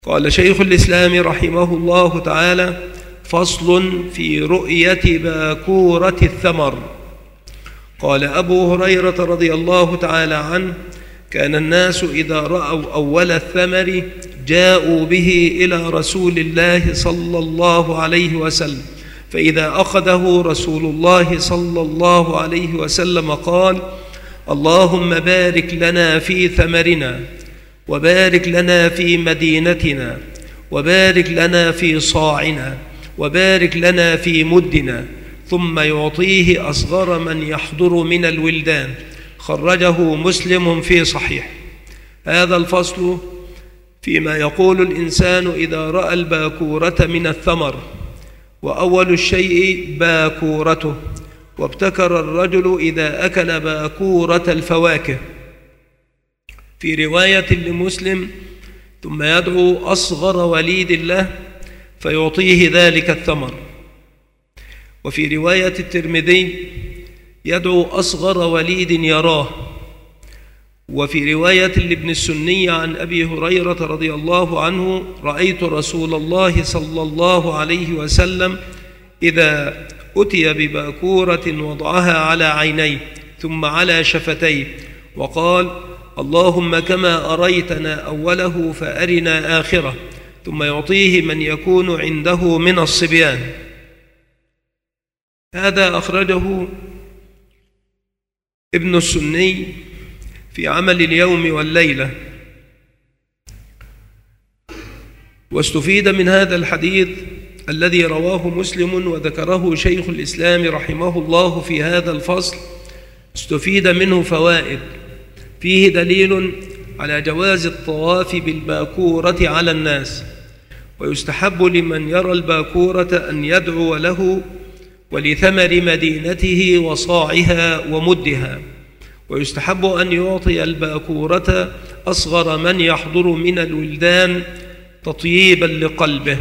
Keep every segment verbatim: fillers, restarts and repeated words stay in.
قال شيخ الإسلام رحمه الله تعالى: فصل في رؤية باكورة الثمر. قال أبو هريرة رضي الله تعالى عنه: كان الناس إذا رأوا أول الثمر جاءوا به إلى رسول الله صلى الله عليه وسلم، فإذا أخذه رسول الله صلى الله عليه وسلم قال: اللهم بارك لنا في ثمرنا، وبارك لنا في مدينتنا، وبارك لنا في صاعنا، وبارك لنا في مدنا، ثم يعطيه أصغر من يحضر من الولدان. خرجه مسلم في صحيح. هذا الفصل فيما يقول الإنسان إذا رأى الباكورة من الثمر، وأول الشيء باكورته، وابتكر الرجل إذا أكل باكورة الفواكه. في رواية لمسلم: ثم يدعو أصغر وليد له فيعطيه ذلك الثمر. وفي رواية الترمذي: يدعو أصغر وليد يراه. وفي رواية لابن السني عن أبي هريرة رضي الله عنه: رأيت رسول الله صلى الله عليه وسلم إذا أتي بباكورة وضعها على عينيه ثم على شفتيه وقال: اللهم كما أريتنا أوله فأرنا آخره، ثم يعطيه من يكون عنده من الصبيان. هذا أخرجه ابن السني في عمل اليوم والليلة. واستفيد من هذا الحديث الذي رواه مسلم وذكره شيخ الإسلام رحمه الله في هذا الفصل، استفيد منه فوائد. فيه دليل على جواز الطواف بالباكورة على الناس، ويستحب لمن يرى الباكورة أن يدعو له ولثمر مدينته وصاعها ومدها، ويستحب أن يعطي الباكورة أصغر من يحضر من الولدان تطييبا لقلبه.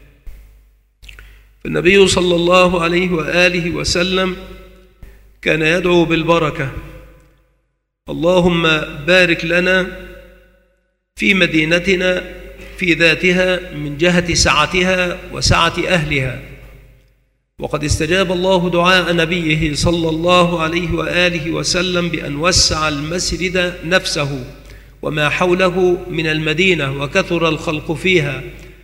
فالنبي صلى الله عليه وآله وسلم كان يدعو بالبركة: اللهم بارك لنا في مدينتنا في ذاتها من جهة سعتها وسعة أهلها. وقد استجاب الله دعاء نبيه صلى الله عليه وآله وسلم بأن وسع المسجد نفسه وما حوله من المدينة وكثر الخلق فيها.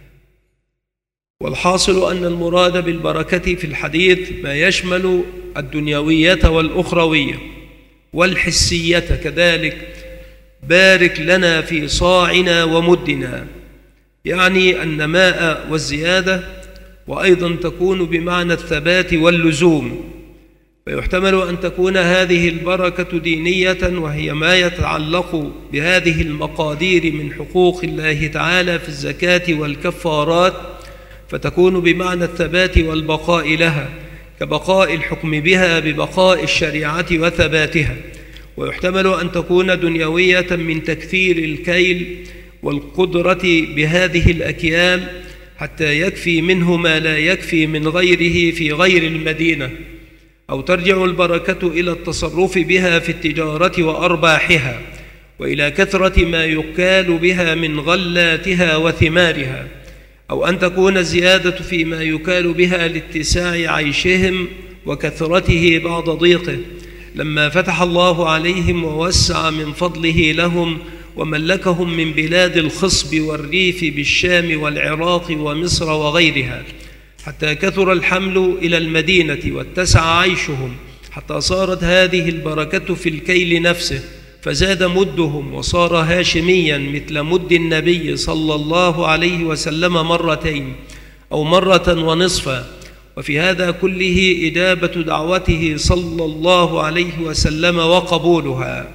والحاصل أن المراد بالبركة في الحديث ما يشمل الدنيوية والأخروية والحسية كذلك. بارك لنا في صاعنا ومدنا، يعني النماء والزيادة، وأيضا تكون بمعنى الثبات واللزوم. فيحتمل أن تكون هذه البركة دينية، وهي ما يتعلق بهذه المقادير من حقوق الله تعالى في الزكاة والكفارات، فتكون بمعنى الثبات والبقاء لها، كبقاء الحكم بها ببقاء الشريعة وثباتها. ويحتمل أن تكون دنيوية من تكثير الكيل والقدرة بهذه الأكيال حتى يكفي منه ما لا يكفي من غيره في غير المدينة. أو ترجع البركة إلى التصرف بها في التجارة وأرباحها، وإلى كثرة ما يكال بها من غلاتها وثمارها. أو أن تكون زيادة فيما يكال بها لاتساع عيشهم وكثرته بعد ضيقه، لما فتح الله عليهم ووسع من فضله لهم وملكهم من بلاد الخصب والريف بالشام والعراق ومصر وغيرها، حتى كثر الحمل إلى المدينة واتسع عيشهم، حتى صارت هذه البركة في الكيل نفسه، فزاد مدهم وصار هاشميا مثل مد النبي صلى الله عليه وسلم مرتين أو مرة ونصفا. وفي هذا كله إجابة دعوته صلى الله عليه وسلم وقبولها.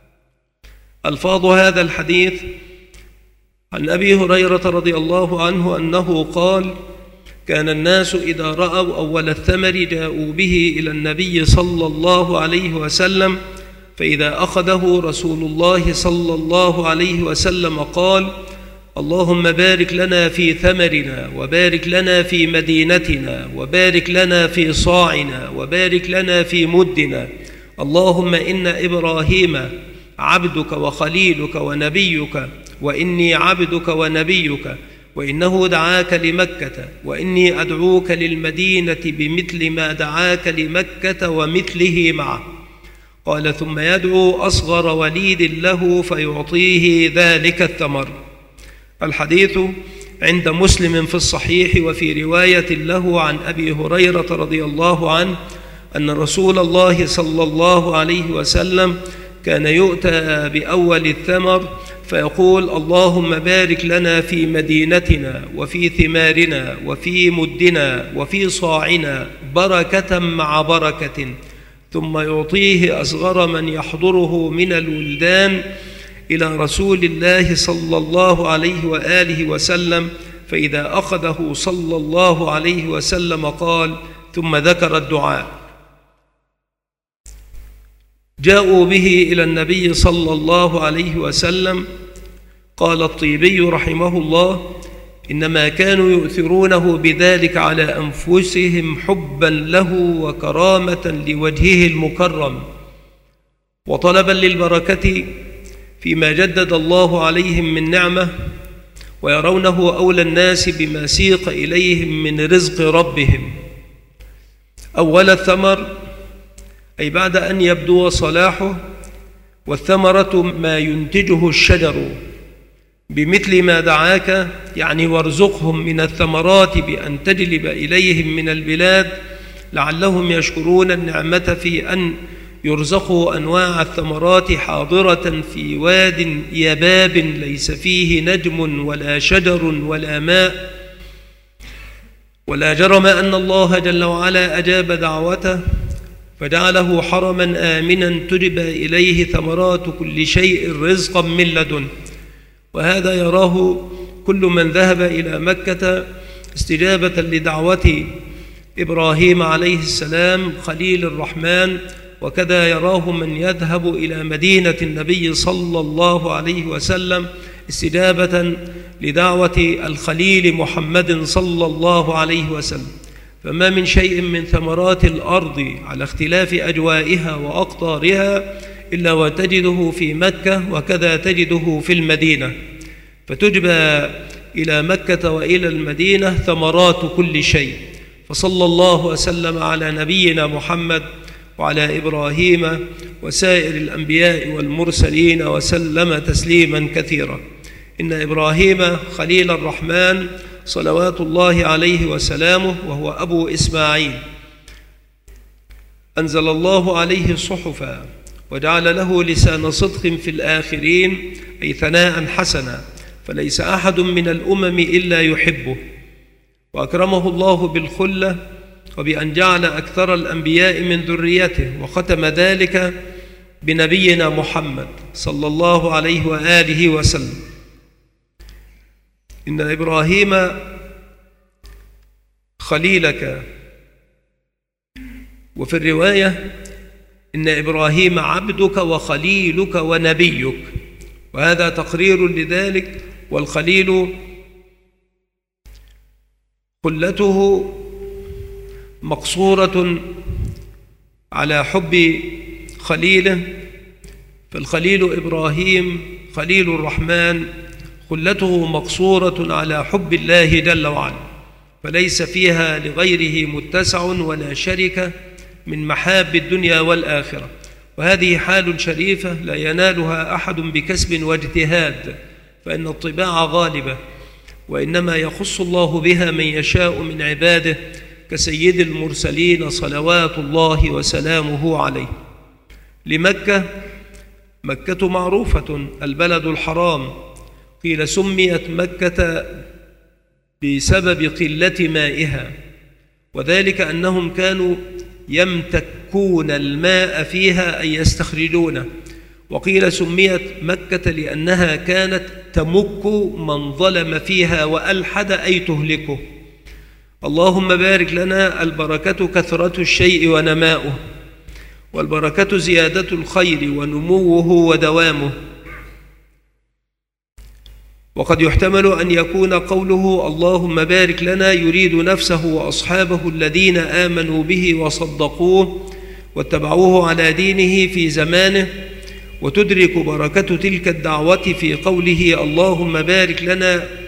ألفاظ هذا الحديث: عن أبي هريرة رضي الله عنه أنه قال: كان الناس إذا رأوا أول الثمر جاءوا به إلى النبي صلى الله عليه وسلم، فإذا أخذه رسول الله صلى الله عليه وسلم قال: اللهم بارك لنا في ثمرنا، وبارك لنا في مدينتنا، وبارك لنا في صاعنا، وبارك لنا في مدنا. اللهم إن إبراهيم عبدك وخليلك ونبيك، وإني عبدك ونبيك، وإنه دعاك لمكة، وإني أدعوك للمدينة بمثل ما دعاك لمكة ومثله معه. قال: ثم يدعو أصغر وليد له فيعطيه ذلك الثمر. الحديث عند مسلم في الصحيح، وفي رواية له عن أبي هريرة رضي الله عنه أن رسول الله صلى الله عليه وسلم كان يؤتى بأول الثمر فيقول: اللهم بارك لنا في مدينتنا وفي ثمارنا وفي مدنا وفي صاعنا بركة مع بركة، ثم يعطيه أصغر من يحضره من الولدان إلى رسول الله صلى الله عليه وآله وسلم، فإذا أخذه صلى الله عليه وسلم قال: ثم ذكر الدعاء. جاءوا به إلى النبي صلى الله عليه وسلم. قال الطيبي رحمه الله: إنما كانوا يؤثرونه بذلك على أنفسهم حبا له وكرامة لوجهه المكرم، وطلبا للبركة فيما جدد الله عليهم من نعمة، ويرونه أولى الناس بما سيق إليهم من رزق ربهم. أول الثمر أي بعد أن يبدو صلاحه، والثمرة ما ينتجه الشجر، بمثل ما دعاك يعني وارزقهم من الثمرات بأن تجلب إليهم من البلاد لعلهم يشكرون النعمة في أن يرزقوا أنواع الثمرات حاضرة في واد يباب ليس فيه نجم ولا شجر ولا ماء. ولا جرم أن الله جل وعلا أجاب دعوته فجعله حرما آمنا تجبى إليه ثمرات كل شيء رزقا من لدنه. وهذا يراه كل من ذهب إلى مكة استجابة لدعوة إبراهيم عليه السلام خليل الرحمن، وكذا يراه من يذهب إلى مدينة النبي صلى الله عليه وسلم استجابة لدعوة الخليل محمد صلى الله عليه وسلم. فما من شيء من ثمرات الأرض على اختلاف أجوائها وأقطارها إلا وتجده في مكة، وكذا تجده في المدينة، فتجبى إلى مكة وإلى المدينة ثمرات كل شيء. فصلى الله وسلم على نبينا محمد وعلى إبراهيم وسائر الأنبياء والمرسلين وسلم تسليما كثيرا. إن إبراهيم خليل الرحمن صلوات الله عليه وسلامه وهو أبو إسماعيل أنزل الله عليه صحفا وجعل له لسان صدق في الآخرين، أي ثناء حسنا، فليس أحد من الأمم إلا يحبه. وأكرمه الله بالخلة وبأن جعل أكثر الأنبياء من ذريته، وختم ذلك بنبينا محمد صلى الله عليه وآله وسلم. إن إبراهيم خليلك، وفي الرواية إن إبراهيم عبدك وخليلك ونبيك، وهذا تقرير لذلك. والخليل خلته مقصورة على حب خليله، فالخليل إبراهيم خليل الرحمن خلته مقصورة على حب الله جل وعلا، فليس فيها لغيره متسع ولا شركة من محاب الدنيا والآخرة. وهذه حال شريفة لا ينالها أحد بكسب واجتهاد، فإن الطباع غالبة، وإنما يخص الله بها من يشاء من عباده كسيد المرسلين صلوات الله وسلامه عليه. لمكة، مكة معروفة البلد الحرام، قيل سميت مكة بسبب قلة مائها، وذلك أنهم كانوا يمتكون الماء فيها أي يستخرجونه. وقيل سميت مكة لأنها كانت تمك من ظلم فيها وألحد أي تهلكه. اللهم بارك لنا. البركة كثرة الشيء ونماؤه، والبركة زيادة الخير ونموه ودوامه. وقد يحتمل أن يكون قوله اللهم بارك لنا يريد نفسه وأصحابه الذين آمنوا به وصدقوه واتبعوه على دينه في زمانه، وتدرك بركة تلك الدعوة في قوله اللهم بارك لنا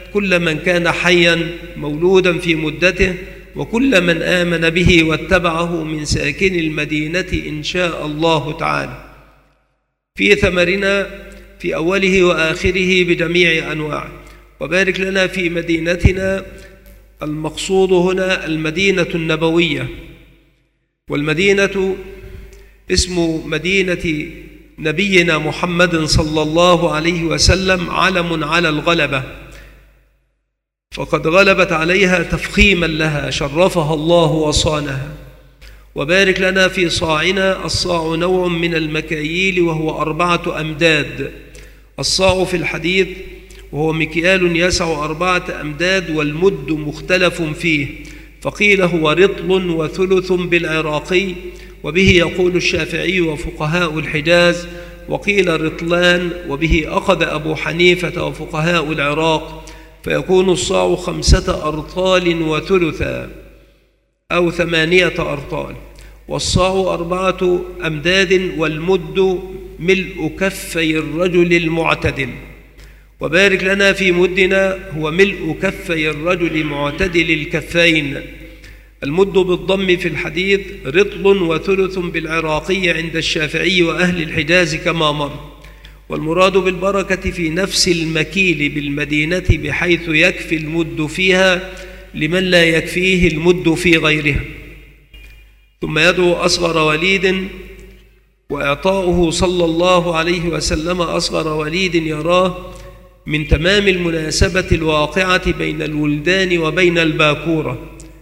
كل من كان حيا مولودا في مدته، وكل من آمن به واتبعه من ساكن المدينة إن شاء الله تعالى، في ثمرنا في أوله وآخره بجميع أنواعه. وبارك لنا في مدينتنا، المقصود هنا المدينة النبوية، والمدينة اسم مدينة نبينا محمد صلى الله عليه وسلم علم على الغلبة، فقد غلبت عليها تفخيما لها، شرفها الله وصانها. وبارك لنا في صاعنا، الصاع نوع من المكاييل وهو أربعة أمداد. الصاع في الحديث وهو مكيال يسع أربعة أمداد، والمد مختلف فيه، فقيل هو رطل وثلث بالعراقي، وبه يقول الشافعي وفقهاء الحجاز، وقيل رطلان، وبه أخذ أبو حنيفة وفقهاء العراق، فيكون الصاع خمسة أرطال وثلثا أو ثمانية أرطال. والصاع أربعة أمداد، والمد ملء كفي الرجل المعتدل. وبارك لنا في مدنا، هو ملء كفي الرجل معتدل الكفين. المد بالضم في الحديث رطل وثلث بالعراقي عند الشافعي وأهل الحجاز كما مر. والمراد بالبركة في نفس المكيل بالمدينة، بحيث يكفي المد فيها لمن لا يكفيه المد في غيرها. ثم يدعو أصغر وليد، وإعطاؤه صلى الله عليه وسلم أصغر وليد يراه من تمام المناسبة الواقعة بين الولدان وبين الباكورة،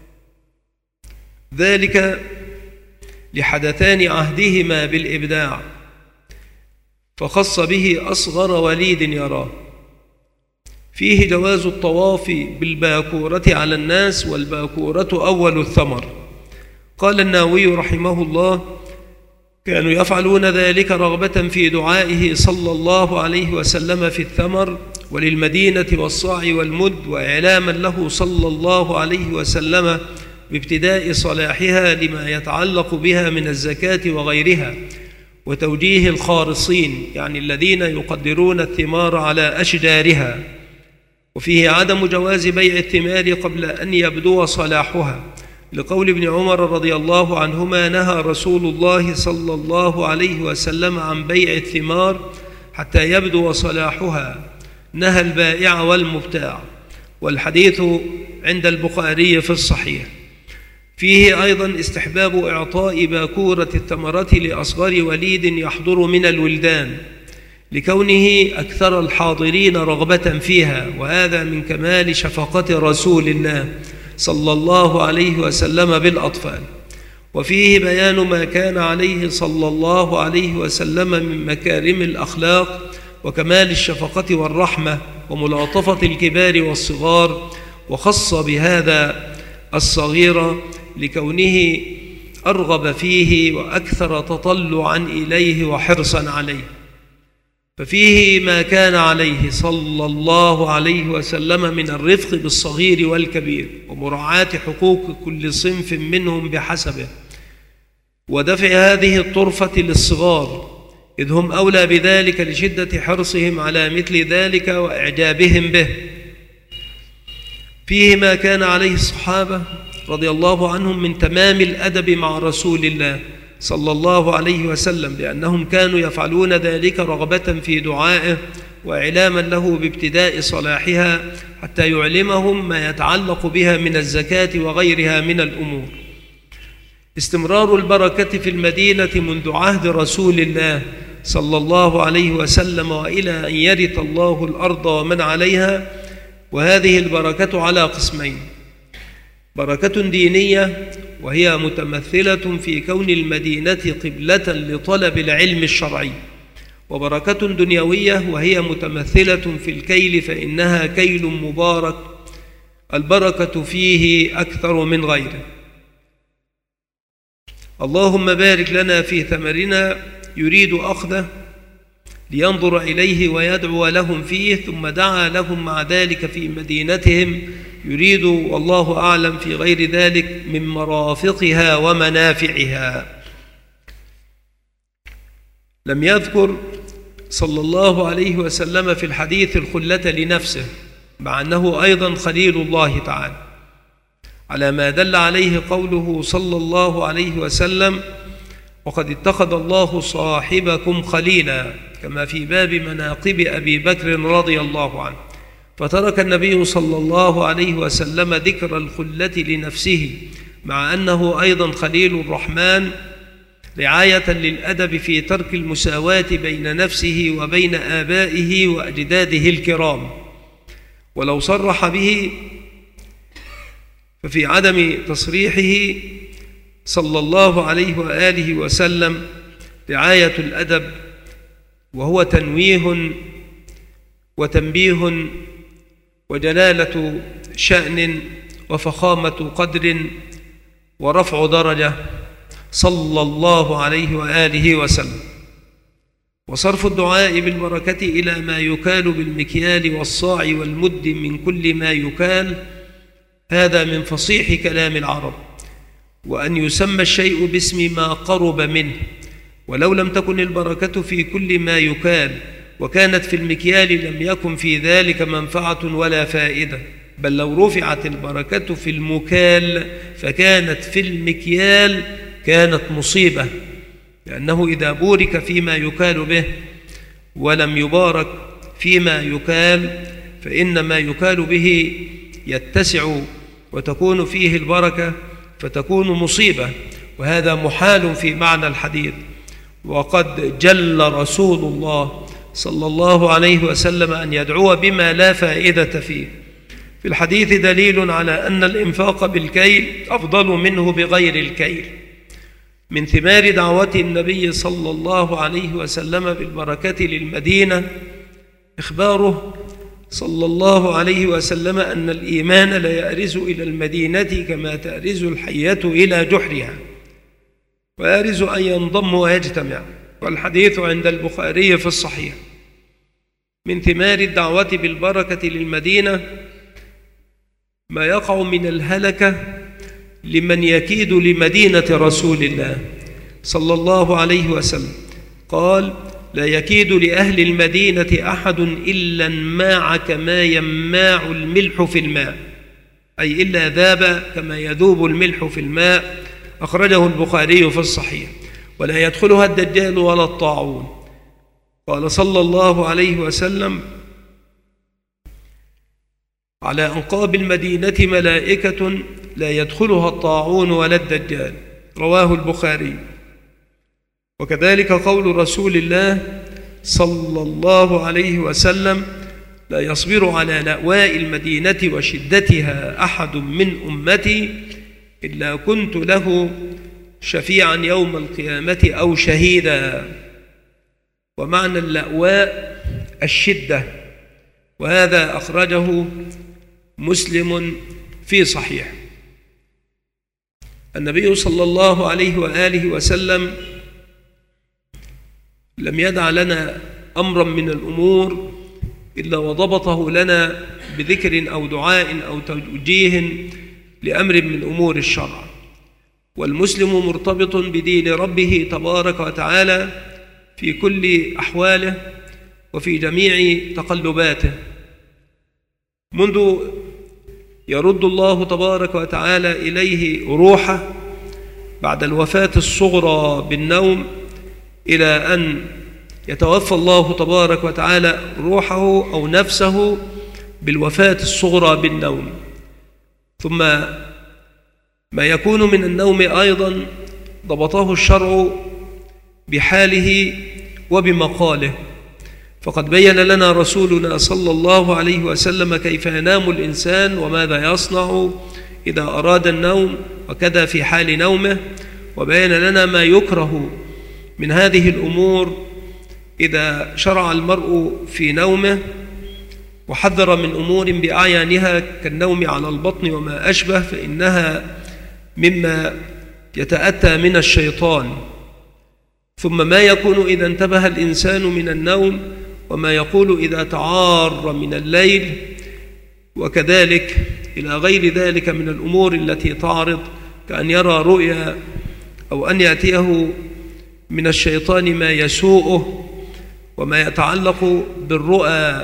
ذلك لحدثان عهدهما بالإبداع، فخص به أصغر وليد يراه. فيه جواز الطواف بالباكورة على الناس، والباكورة أول الثمر. قال النووي رحمه الله: كانوا يفعلون ذلك رغبة في دعائه صلى الله عليه وسلم في الثمر وللمدينة والصاع والمد، وإعلاما له صلى الله عليه وسلم بابتداء صلاحها لما يتعلق بها من الزكاة وغيرها، وتوجيه الخارصين، يعني الذين يقدرون الثمار على أشجارها. وفيه عدم جواز بيع الثمار قبل أن يبدو صلاحها، لقول ابن عمر رضي الله عنهما: نهى رسول الله صلى الله عليه وسلم عن بيع الثمار حتى يبدو صلاحها، نهى البائع والمبتاع. والحديث عند البخاري في الصحيح. فيه أيضا استحباب إعطاء باكورة الثمرة لأصغر وليد يحضر من الولدان، لكونه أكثر الحاضرين رغبة فيها، وهذا من كمال شفقة رسول الله صلى الله عليه وسلم بالأطفال. وفيه بيان ما كان عليه صلى الله عليه وسلم من مكارم الأخلاق وكمال الشفقة والرحمة وملاطفة الكبار والصغار، وخص بهذا الصغير لكونه أرغب فيه وأكثر تطلعا إليه وحرصا عليه. ففيه ما كان عليه صلى الله عليه وسلم من الرفق بالصغير والكبير، ومراعاة حقوق كل صنف منهم بحسبه، ودفع هذه الطرفة للصغار، إذ هم أولى بذلك لشدة حرصهم على مثل ذلك وإعجابهم به. فيه ما كان عليه الصحابة رضي الله عنهم من تمام الأدب مع رسول الله صلى الله عليه وسلم، لأنهم كانوا يفعلون ذلك رغبة في دعائه وإعلاما له بابتداء صلاحها، حتى يعلمهم ما يتعلق بها من الزكاة وغيرها من الأمور. استمرار البركة في المدينة منذ عهد رسول الله صلى الله عليه وسلم وإلى أن يرث الله الأرض ومن عليها. وهذه البركة على قسمين: بركة دينية، وهي متمثلة في كون المدينة قبلة لطلب العلم الشرعي، وبركة دنيوية، وهي متمثلة في الكيل، فإنها كيل مبارك البركة فيه أكثر من غيره. اللهم بارك لنا في ثمرنا، يريد أخذه لينظر إليه ويدعو لهم فيه، ثم دعا لهم مع ذلك في مدينتهم، يريد والله أعلم في غير ذلك من مرافقها ومنافعها. لم يذكر صلى الله عليه وسلم في الحديث الخلة لنفسه، مع أنه أيضا خليل الله تعالى، على ما دل عليه قوله صلى الله عليه وسلم: وقد اتخذ الله صاحبكم خليلا، كما في باب مناقب أبي بكر رضي الله عنه. فترك النبي صلى الله عليه وسلم ذكر الخلة لنفسه، مع أنه أيضا خليل الرحمن، رعاية للأدب في ترك المساواة بين نفسه وبين آبائه وأجداده الكرام. ولو صرح به ففي عدم تصريحه صلى الله عليه وآله وسلم رعاية الأدب، وهو تنويه وتنبيه وجلالة شأن وفخامة قدر ورفع درجة صلى الله عليه وآله وسلم. وصرف الدعاء بالبركة إلى ما يكال بالمكيال والصاع والمد من كل ما يكال، هذا من فصيح كلام العرب، وأن يسمى الشيء باسم ما قرب منه. ولو لم تكن البركة في كل ما يكال وكانت في المكيال لم يكن في ذلك منفعة ولا فائدة، بل لو رفعت البركة في المكال فكانت في المكيال كانت مصيبة، لأنه إذا بورك فيما يكال به ولم يبارك فيما يكال فإن ما يكال به يتسع وتكون فيه البركة فتكون مصيبة، وهذا محال في معنى الحديث. وقد جل رسول الله صلى الله عليه وسلم أن يدعو بما لا فائدة فيه. في الحديث دليل على أن الإنفاق بالكيل أفضل منه بغير الكيل. من ثمار دعوة النبي صلى الله عليه وسلم بالبركة للمدينة إخباره صلى الله عليه وسلم أن الإيمان لا يأرز إلى المدينة كما تأرز الحية إلى جحرها، ويأرز أن ينضم ويجتمع. والحديث عند البخاري في الصحيح. من ثمار الدعوة بالبركة للمدينة ما يقع من الهلكة لمن يكيد لمدينة رسول الله صلى الله عليه وسلم. قال: لا يكيد لأهل المدينة أحد إلا انماع كما يماع الملح في الماء، أي إلا ذاب كما يذوب الملح في الماء. أخرجه البخاري في الصحيح. ولا يدخلها الدجال ولا الطاعون. قال صلى الله عليه وسلم: على أنقاب المدينة ملائكة لا يدخلها الطاعون ولا الدجال. رواه البخاري. وكذلك قول رسول الله صلى الله عليه وسلم: لا يصبر على لأواء المدينة وشدتها أحد من أمتي إلا كنت له شفيعا يوم القيامة أو شهيدا. ومعنى اللأواء الشدة، وهذا أخرجه مسلم في صحيح. النبي صلى الله عليه وآله وسلم لم يدع لنا أمرا من الأمور إلا وضبطه لنا بذكر أو دعاء أو توجيه لأمر من أمور الشرع. والمسلم مرتبط بدين ربه تبارك وتعالى في كل أحواله وفي جميع تقلباته، منذ يرد الله تبارك وتعالى إليه روحه بعد الوفاة الصغرى بالنوم، إلى أن يتوفى الله تبارك وتعالى روحه أو نفسه بالوفاة الصغرى بالنوم. ثم ما يكون من النوم أيضا ضبطه الشرع بحاله وبمقاله. فقد بين لنا رسولنا صلى الله عليه وسلم كيف ينام الإنسان وماذا يصنع إذا أراد النوم، وكذا في حال نومه. وبين لنا ما يكره من هذه الأمور إذا شرع المرء في نومه، وحذر من أمور بأعيانها كالنوم على البطن وما أشبه، فإنها مما يتأتى من الشيطان. ثم ما يكون إذا انتبه الإنسان من النوم، وما يقول إذا تعار من الليل، وكذلك إلى غير ذلك من الأمور التي تعرض، كأن يرى رؤيا أو أن يأتيه من الشيطان ما يسوءه، وما يتعلق بالرؤى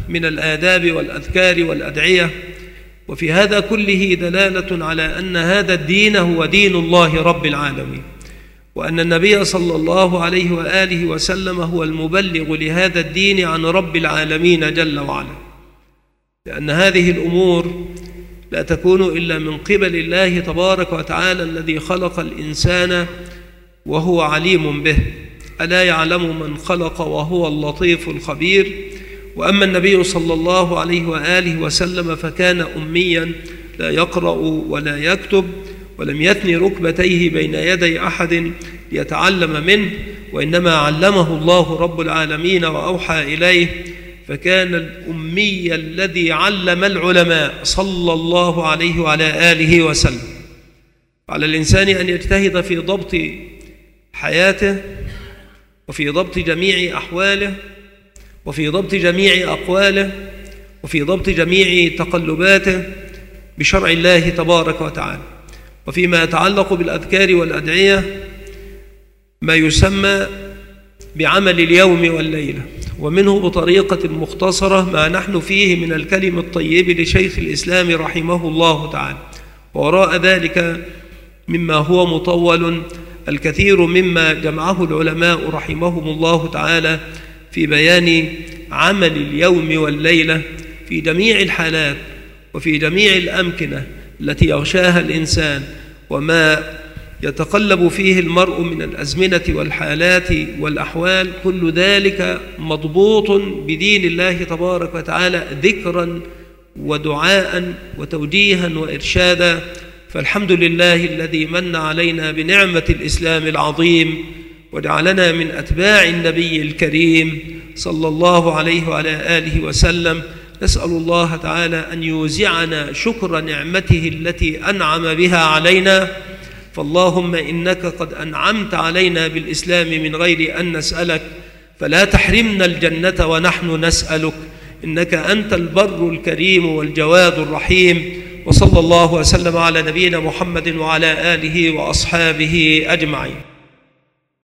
من الآداب والأذكار والأدعية. وفي هذا كله دلالة على أن هذا الدين هو دين الله رب العالمين، وأن النبي صلى الله عليه وآله وسلم هو المبلغ لهذا الدين عن رب العالمين جل وعلا، لأن هذه الأمور لا تكون إلا من قبل الله تبارك وتعالى الذي خلق الإنسان وهو عليم به. ألا يعلم من خلق وهو اللطيف الخبير. وأما النبي صلى الله عليه وآله وسلم فكان أميا لا يقرأ ولا يكتب، ولم يثني ركبتيه بين يدي أحد ليتعلم منه، وإنما علمه الله رب العالمين وأوحى إليه، فكان الأمي الذي علم العلماء صلى الله عليه وعلى آله وسلم. على الإنسان أن يجتهد في ضبط حياته، وفي ضبط جميع أحواله، وفي ضبط جميع أقواله، وفي ضبط جميع تقلباته بشرع الله تبارك وتعالى. وفيما يتعلق بالأذكار والأدعية ما يسمى بعمل اليوم والليلة، ومنه بطريقة مختصرة ما نحن فيه من الكلم الطيب لشيخ الإسلام رحمه الله تعالى، ووراء ذلك مما هو مطول الكثير مما جمعه العلماء رحمهم الله تعالى في بيان عمل اليوم والليلة في جميع الحالات وفي جميع الأمكنة التي يغشاها الإنسان، وما يتقلب فيه المرء من الأزمنة والحالات والأحوال، كل ذلك مضبوط بدين الله تبارك وتعالى ذكرا ودعاء وتوجيها وإرشادا. فالحمد لله الذي من علينا بنعمة الإسلام العظيم وجعلنا من أتباع النبي الكريم صلى الله عليه وعلى آله وسلم. نسأل الله تعالى أن يوزعنا شكر نعمته التي أنعم بها علينا، فاللهم إنك قد أنعمت علينا بالإسلام من غير أن نسألك، فلا تحرمنا الجنة ونحن نسألك، إنك أنت البر الكريم والجواد الرحيم. وصلى الله وسلم على نبينا محمد وعلى آله وأصحابه أجمعين.